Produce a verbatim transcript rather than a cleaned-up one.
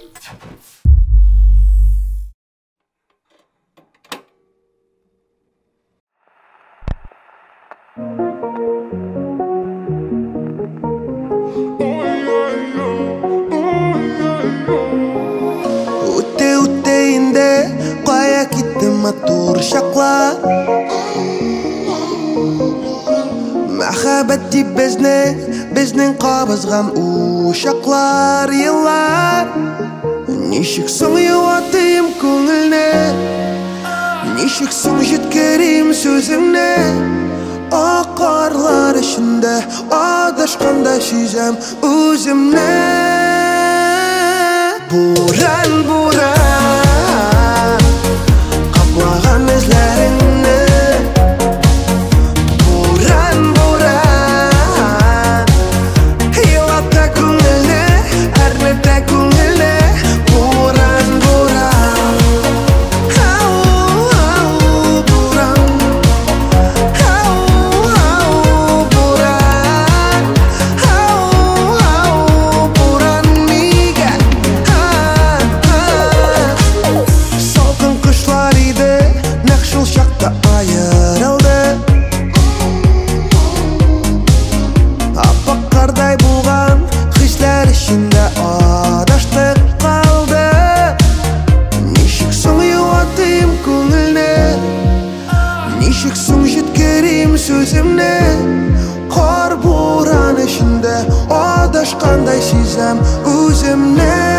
Үтте үтте инде кая кетти матур шаклар. Махаббат дип безне безнең кабызган ушаклар еллар. Ничек соң юатыйм күңелне, ничек соң җиткерим сүзеңне. Акарлар эчендә адашканда сизәм үземне. Буран, буран, каплаган эзләреңне. Буран, буран, елата күңелне, әрнетә күңелне. Буран, буран, ау, ау, буран, ау, ау, буран, ау, ау, буран мига. Салкын кышлар иде, нәкъ шул чакта аерылды. Аппак кардай булган хисләр эчендә адаштык калды. Ничек соң юатыйм күңелне, ничек соң җиткерим сүземне. Кар буран эчендә адашкандай сизәм үземне.